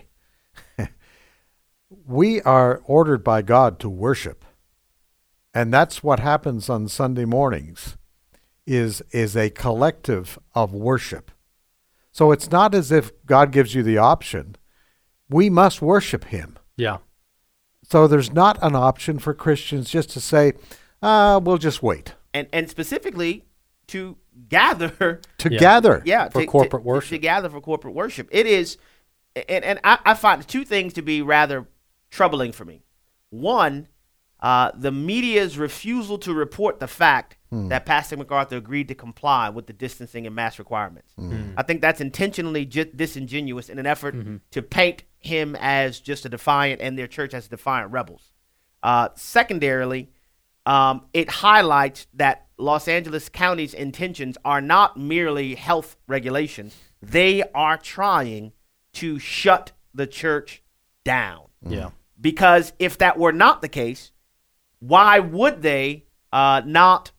We are ordered by God to worship, and that's what happens on Sunday mornings. Is is a collective of worship. So it's not as if God gives you the option. We must worship Him. Yeah. So there's not an option for Christians just to say, uh, we'll just wait. And and specifically to gather. To yeah. gather. Yeah. For to, corporate to, worship. To gather for corporate worship. It is, and, and I, I find two things to be rather troubling for me. One, uh, the media's refusal to report the fact hmm. that Pastor MacArthur agreed to comply with the distancing and mask requirements. Hmm. I think that's intentionally j- disingenuous in an effort mm-hmm. to paint him as just a defiant and their church as defiant rebels. Uh, secondarily, um, it highlights that Los Angeles County's intentions are not merely health regulations. They are trying to shut the church down. Yeah. Because if that were not the case, why would they uh, not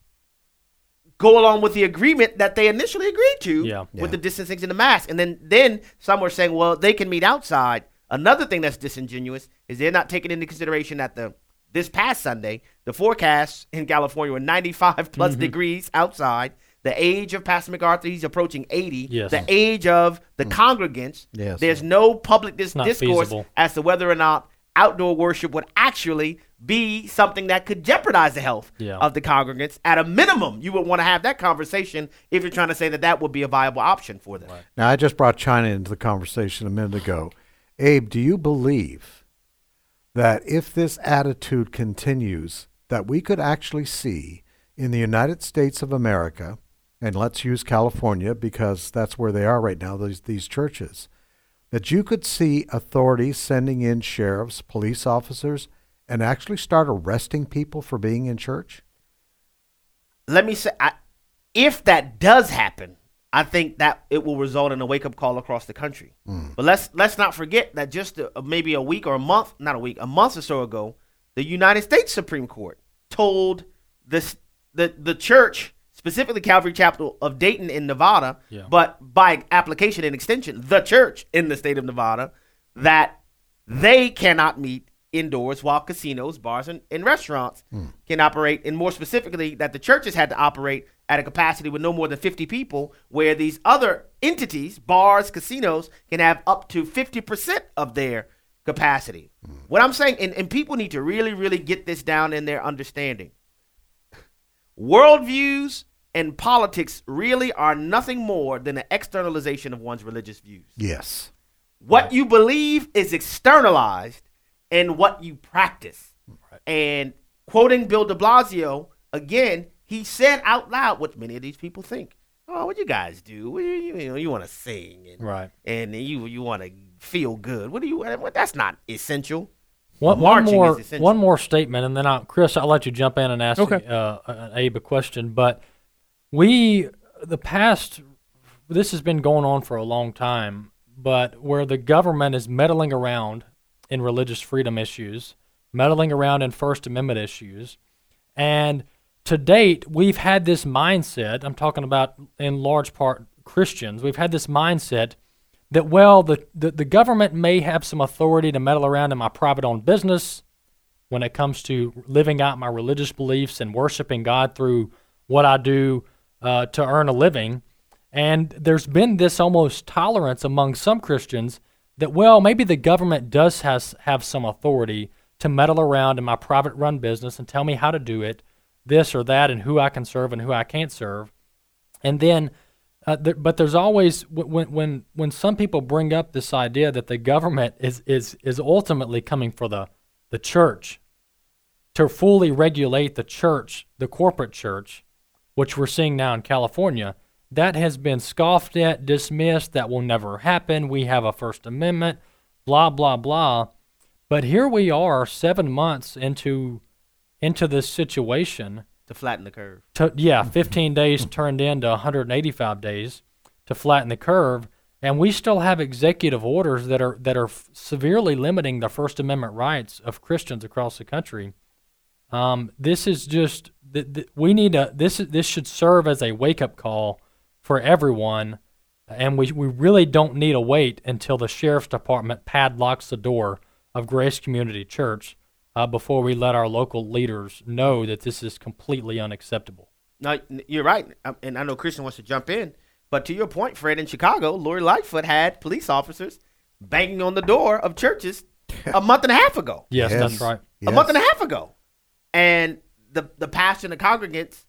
go along with the agreement that they initially agreed to yeah. with yeah. the distancing and the mask? And then, then some were saying, well, they can meet outside. Another thing that's disingenuous is they're not taking into consideration that the this past Sunday, the forecasts in California were ninety-five plus mm-hmm. degrees outside. The age of Pastor MacArthur, he's approaching eighty. Yes. The age of the mm. congregants, yes. there's no public dis- discourse feasible. as to whether or not outdoor worship would actually be something that could jeopardize the health yeah. of the congregants. At a minimum, you would want to have that conversation if you're trying to say that that would be a viable option for them. Right. Now, I just brought China into the conversation a minute ago. Abe, do you believe that if this attitude continues, that we could actually see in the United States of America, and let's use California because that's where they are right now, these, these churches, that you could see authorities sending in sheriffs, police officers, and actually start arresting people for being in church? Let me say, I, if that does happen, I think that it will result in a wake-up call across the country. Mm. But let's let's not forget that just a, maybe a week or a month, not a week, a month or so ago, the United States Supreme Court told this, the, the church, specifically Calvary Chapel of Dayton in Nevada, yeah. but by application and extension, the church in the state of Nevada, that they cannot meet indoors while casinos, bars, and, and restaurants mm. can operate, and more specifically, that the churches had to operate at a capacity with no more than fifty people, where these other entities, bars, casinos, can have up to fifty percent of their capacity. Mm. What I'm saying, and, and people need to really, really get this down in their understanding. Worldviews and politics really are nothing more than an externalization of one's religious views. Yes. What right. you believe is externalized in what you practice. Right. And quoting Bill de Blasio, again, he said out loud what many of these people think. Oh, what you guys do? What do you, you know, you want to sing and right. and you you want to feel good. What do you? What, that's not essential. One, one Marching more is essential. one more statement, and then I'll, Chris, I'll let you jump in and ask Okay. uh, uh, Abe a question. But we, the past, this has been going on for a long time, but where the government is meddling around in religious freedom issues, meddling around in First Amendment issues, and to date, we've had this mindset, I'm talking about in large part Christians, we've had this mindset that, well, the, the, the government may have some authority to meddle around in my private-owned business when it comes to living out my religious beliefs and worshiping God through what I do uh, to earn a living. And there's been this almost tolerance among some Christians that, well, maybe the government does has, have some authority to meddle around in my private-run business and tell me how to do it, this or that, and who I can serve and who I can't serve. And then Uh, there, but there's always when when when some people bring up this idea that the government is is is ultimately coming for the the church to fully regulate the church, the corporate church, which we're seeing now in California, that has been scoffed at, dismissed. That will never happen. We have a First Amendment, blah blah blah. But here we are, seven months into into this situation. To flatten the curve. To, yeah, fifteen days turned into one hundred eighty-five days to flatten the curve, and we still have executive orders that are that are f- severely limiting the First Amendment rights of Christians across the country. Um, this is just th- th- we need a this this should serve as a wake-up call for everyone, and we we really don't need to wait until the sheriff's department padlocks the door of Grace Community Church Uh, before we let our local leaders know that this is completely unacceptable. No, you're right, and I know Christian wants to jump in, but to your point, Fred, in Chicago, Lori Lightfoot had police officers banging on the door of churches a month and a half ago. Yes, yes. That's right. A Yes. month and a half ago. And the, the pastor and the congregants,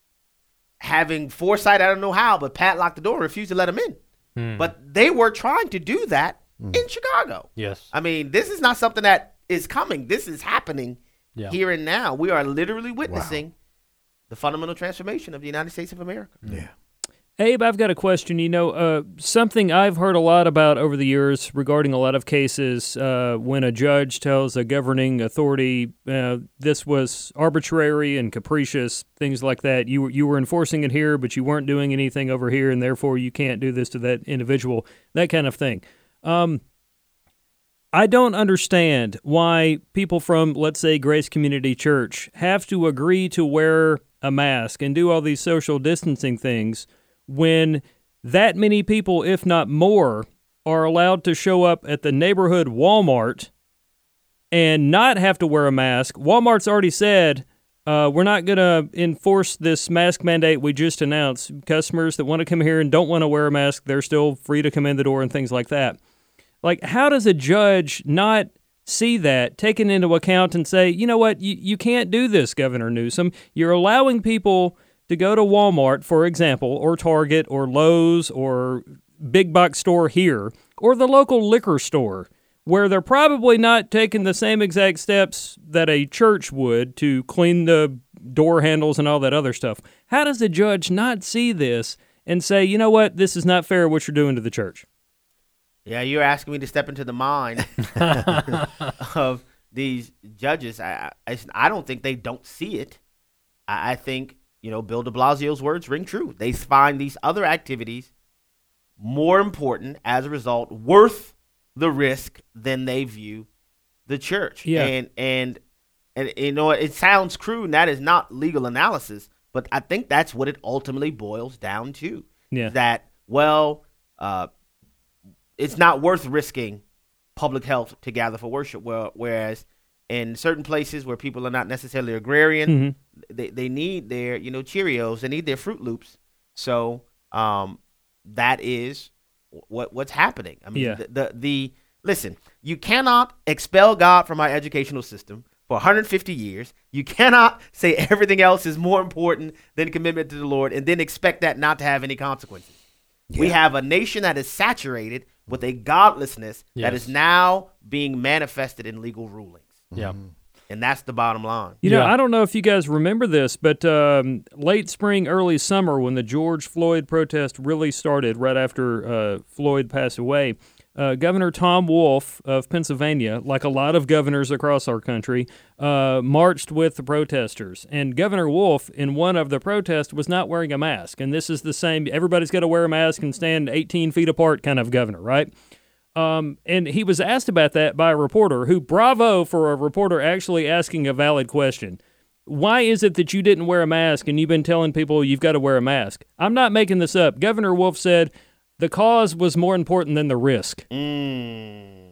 having foresight, I don't know how, but padlocked the door and refused to let them in. Hmm. But they were trying to do that in Chicago. Yes. I mean, this is not something that is coming. This is happening Yeah. here and now. We are literally witnessing wow. the fundamental transformation of the United States of America. Yeah. Abe, I've got a question. You know, uh, something I've heard a lot about over the years regarding a lot of cases uh, when a judge tells a governing authority uh, this was arbitrary and capricious, things like that. You, you were enforcing it here, but you weren't doing anything over here, and therefore you can't do this to that individual, that kind of thing. Um, I don't understand why people from, let's say, Grace Community Church have to agree to wear a mask and do all these social distancing things when that many people, if not more, are allowed to show up at the neighborhood Walmart and not have to wear a mask. Walmart's already said, uh, we're not going to enforce this mask mandate we just announced. Customers that want to come here and don't want to wear a mask, they're still free to come in the door and things like that. Like, how does a judge not see that, take it into account, and say, you know what, you, you can't do this, Governor Newsom. You're allowing people to go to Walmart, for example, or Target, or Lowe's, or big box store here, or the local liquor store, where they're probably not taking the same exact steps that a church would to clean the door handles and all that other stuff. How does a judge not see this and say, you know what, this is not fair what you're doing to the church? Yeah, you're asking me to step into the mind of these judges. I, I I don't think they don't see it. I, I think, you know, Bill de Blasio's words ring true. They find these other activities more important, as a result, worth the risk than they view the church. Yeah. And, and, and you know, it sounds crude, and that is not legal analysis, but I think that's what it ultimately boils down to. Yeah. That, well, uh, it's not worth risking public health to gather for worship. Well, whereas in certain places where people are not necessarily agrarian, mm-hmm. they, they need their, you know, Cheerios, they need their Fruit Loops. So um, that is what what's happening. I mean, Yeah. the, the the listen, you cannot expel God from our educational system for one hundred fifty years. You cannot say everything else is more important than commitment to the Lord and then expect that not to have any consequences. Yeah. We have a nation that is saturated with a godlessness Yes. that is now being manifested in legal rulings. Yeah. And that's the bottom line. You know, I don't know if you guys remember this, but um, late spring, early summer, when the George Floyd protest really started right after uh, Floyd passed away, uh, Governor Tom Wolf of Pennsylvania, like a lot of governors across our country, uh, marched with the protesters. And Governor Wolf, in one of the protests, was not wearing a mask. And this is the same, everybody's got to wear a mask and stand eighteen feet apart kind of governor, right? Um, and he was asked about that by a reporter who, bravo for a reporter actually asking a valid question. Why is it that you didn't wear a mask and you've been telling people you've got to wear a mask? I'm not making this up. Governor Wolf said the cause was more important than the risk. Mm.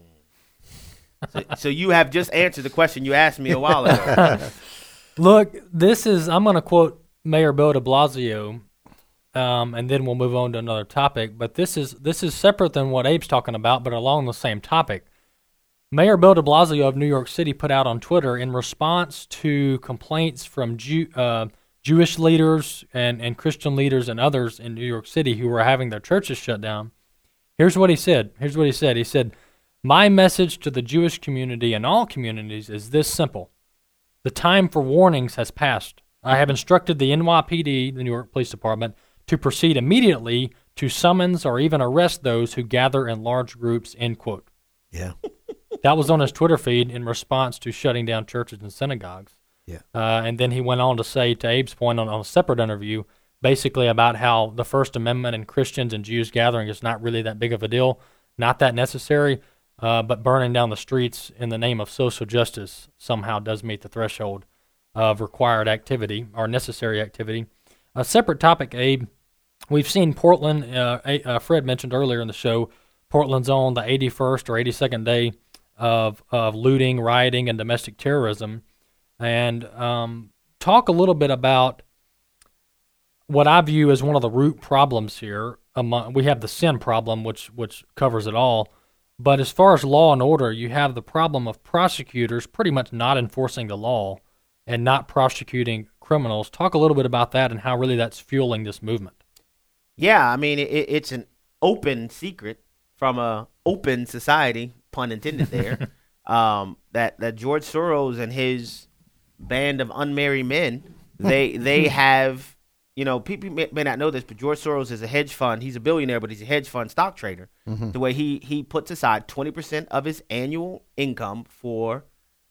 so, so you have just answered the question you asked me a while ago. Look, this is, I'm going to quote Mayor Bill de Blasio, Um, and then we'll move on to another topic. But this is this is separate than what Abe's talking about, but along the same topic. Mayor Bill de Blasio of New York City put out on Twitter in response to complaints from Jew, uh, Jewish leaders and, and Christian leaders and others in New York City who were having their churches shut down. Here's what he said. Here's what he said. He said, "My message to the Jewish community and all communities is this simple. The time for warnings has passed. I have instructed the N Y P D, the New York Police Department, to proceed immediately to summons or even arrest those who gather in large groups," end quote. Yeah. That was on his Twitter feed in response to shutting down churches and synagogues. Yeah. Uh, and then he went on to say, to Abe's point on, on a separate interview, basically about how the First Amendment and Christians and Jews gathering is not really that big of a deal, not that necessary, uh, but burning down the streets in the name of social justice somehow does meet the threshold of required activity or necessary activity. A separate topic, Abe, we've seen Portland, uh, uh, Fred mentioned earlier in the show, Portland's on the eighty-first or eighty-second day of of looting, rioting, and domestic terrorism. And um, talk a little bit about what I view as one of the root problems here. Among, we have the sin problem, which which covers it all. But as far as law and order, you have the problem of prosecutors pretty much not enforcing the law and not prosecuting criminals. Talk a little bit about that and how really that's fueling this movement. Yeah, I mean, it, it's an open secret from a open society, pun intended there, um, that, that George Soros and his band of unmarried men, they they have, you know, people may, may not know this, but George Soros is a hedge fund. He's a billionaire, but he's a hedge fund stock trader. Mm-hmm. The way he, he puts aside twenty percent of his annual income for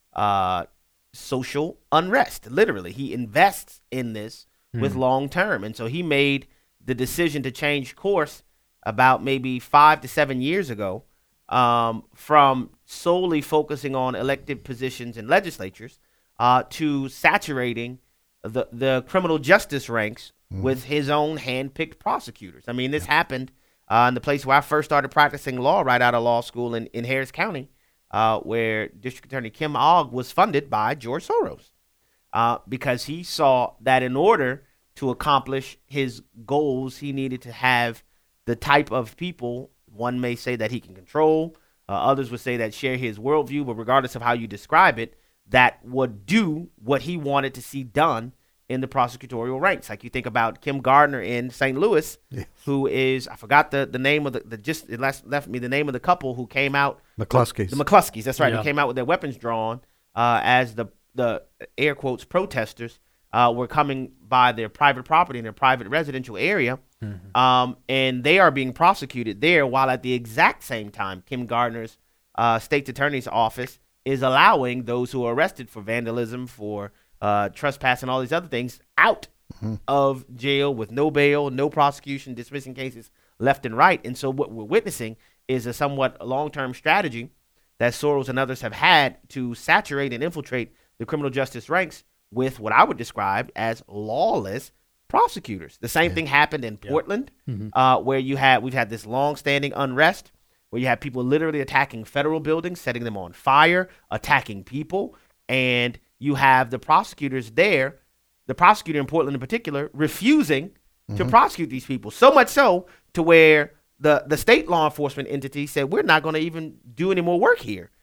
uh social unrest. Literally, he invests in this mm. with long term. And so he made the decision to change course about maybe five to seven years ago um, from solely focusing on elected positions in legislatures uh, to saturating the, the criminal justice ranks mm. with his own hand-picked prosecutors. I mean, this yeah. happened uh, in the place where I first started practicing law right out of law school in, in Harris County. Uh, where District Attorney Kim Ogg was funded by George Soros uh, because he saw that in order to accomplish his goals, he needed to have the type of people, one may say that he can control, uh, others would say that share his worldview, but regardless of how you describe it, that would do what he wanted to see done in the prosecutorial ranks. Like you think about Kim Gardner in Saint Louis, yes. who is, I forgot the, the name of the, the just it left, left me the name of the couple who came out. McCluskeys. The, the McCluskeys, that's right. Yeah. Who came out with their weapons drawn uh, as the, the air quotes protesters uh, were coming by their private property in their private residential area. Mm-hmm. Um, and they are being prosecuted there while at the exact same time, Kim Gardner's uh, state's attorney's office is allowing those who are arrested for vandalism, for Uh, trespass and all these other things out mm-hmm. of jail with no bail, no prosecution, dismissing cases left and right. And so what we're witnessing is a somewhat long-term strategy that Soros and others have had to saturate and infiltrate the criminal justice ranks with what I would describe as lawless prosecutors. The same yeah. thing happened in Portland, yeah. mm-hmm. uh, where you had we've had this long-standing unrest, where you have people literally attacking federal buildings, setting them on fire, attacking people, and you have the prosecutors there, the prosecutor in Portland in particular, refusing mm-hmm. to prosecute these people. So much so to where the, the state law enforcement entity said, we're not going to even do any more work here.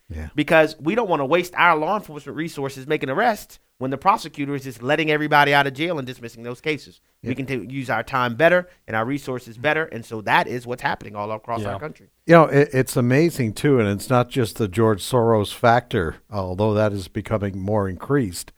Yeah. Because we don't want to waste our law enforcement resources making arrests when the prosecutor is just letting everybody out of jail and dismissing those cases. Yeah. We can t- use our time better and our resources better, and so that is what's happening all across Yeah. our country. You know, it, it's amazing, too, and it's not just the George Soros factor, although that is becoming more increased.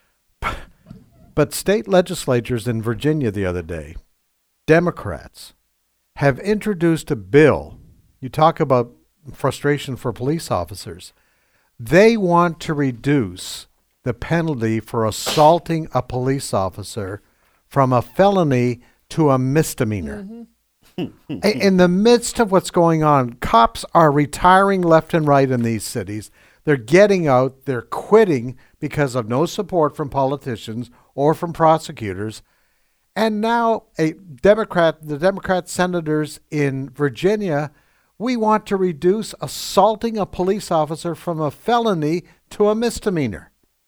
But state legislatures in Virginia the other day, Democrats, have introduced a bill. You talk about frustration for police officers. They want to reduce the penalty for assaulting a police officer from a felony to a misdemeanor. Mm-hmm. In the midst of what's going on, cops are retiring left and right in these cities. They're getting out. They're quitting because of no support from politicians or from prosecutors. And now a Democrat, the Democrat senators in Virginia, we want to reduce assaulting a police officer from a felony to a misdemeanor.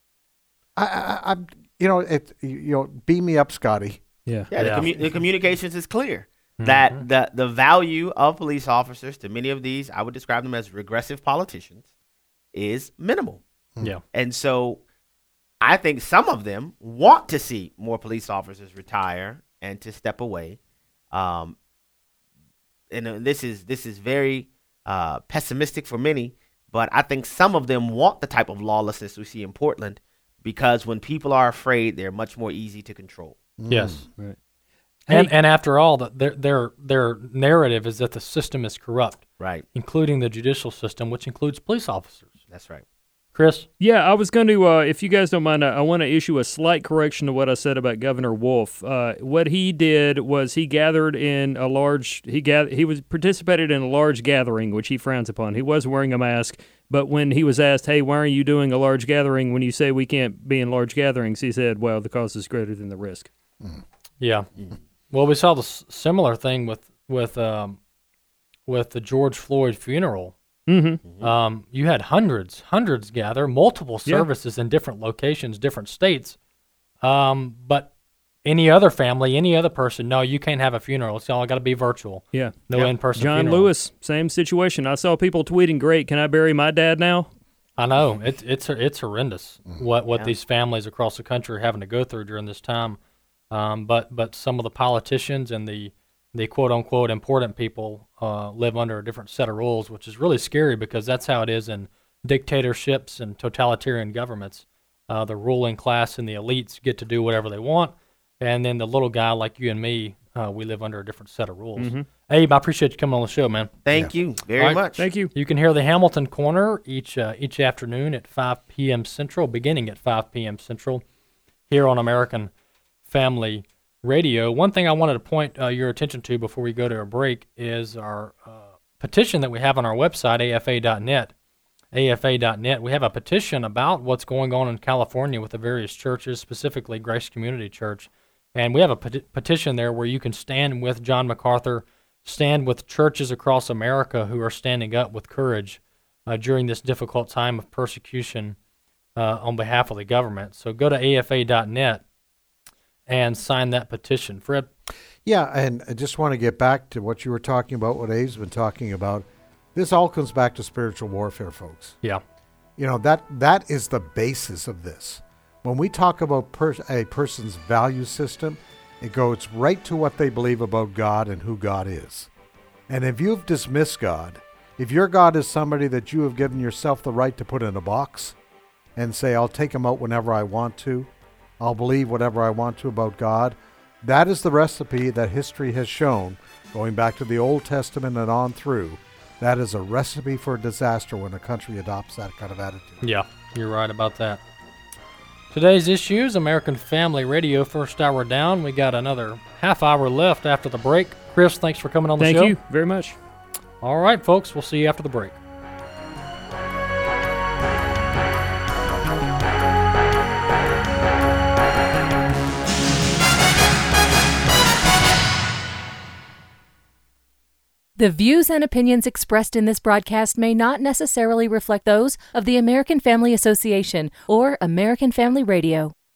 I, I, I'm, you know, it, you know, beam me up, Scotty. Yeah, yeah. The, commu- the communications is clear Mm-hmm. that the the value of police officers to many of these, I would describe them as regressive politicians, is minimal. Yeah, and so I think some of them want to see more police officers retire and to step away. Um, and uh, this is this is very uh, pessimistic for many, but I think some of them want the type of lawlessness we see in Portland because when people are afraid, they're much more easy to control. Yes. Right. And Hey- and after all, the, their their their narrative is that the system is corrupt, right? Including the judicial system, which includes police officers. That's right. Chris? Yeah, I was going to, uh, if you guys don't mind, I, I want to issue a slight correction to what I said about Governor Wolf. Uh, what he did was he gathered in a large, he gathered, he was participated in a large gathering, which he frowns upon. He was wearing a mask, but when he was asked, hey, why are you doing a large gathering when you say we can't be in large gatherings, he said, well, the cost is greater than the risk. Yeah. Well, we saw the s- similar thing with with um, with the George Floyd funeral. Mm-hmm. Um, you had hundreds, hundreds gather, multiple Yeah. services in different locations, different states. Um, but any other family, any other person, no, you can't have a funeral. It's all got to be virtual. Yeah. No Yeah. in-person John funeral. Lewis, same situation. I saw people tweeting, great, can I bury my dad now? I know. It's it's it's horrendous what, what Yeah. these families across the country are having to go through during this time. Um, but but some of the politicians and the the quote unquote important people uh, live under a different set of rules, which is really scary because that's how it is in dictatorships and totalitarian governments. Uh, the ruling class and the elites get to do whatever they want, and then the little guy like you and me, uh, we live under a different set of rules. Mhm. Abe, I appreciate you coming on the show, man. Thank you very much. Thank you. You can hear the Hamilton Corner each uh, each afternoon at five p.m. Central, beginning at five p.m. Central, here on American Family Radio. One thing I wanted to point uh, your attention to before we go to a break is our uh, petition that we have on our website, A F A dot net. A F A dot net. We have a petition about what's going on in California with the various churches, specifically Grace Community Church. And we have a peti- petition there where you can stand with John MacArthur, stand with churches across America who are standing up with courage uh, during this difficult time of persecution uh, on behalf of the government. So go to A F A dot net and sign that petition. Fred? Yeah, and I just want to get back to what you were talking about, what Abe's been talking about. This all comes back to spiritual warfare, folks. Yeah. You know, that that is the basis of this. When we talk about per- a person's value system, it goes right to what they believe about God and who God is. And if you've dismissed God, if your God is somebody that you have given yourself the right to put in a box and say, I'll take him out whenever I want to, I'll believe whatever I want to about God, that is the recipe that history has shown, going back to the Old Testament and on through. That is a recipe for disaster when a country adopts that kind of attitude. Yeah, you're right about that. Today's issues, American Family Radio, first hour down. We got another half hour left after the break. Chris, thanks for coming on the Thank show. you very much. All right, folks, we'll see you after the break. The views and opinions expressed in this broadcast may not necessarily reflect those of the American Family Association or American Family Radio.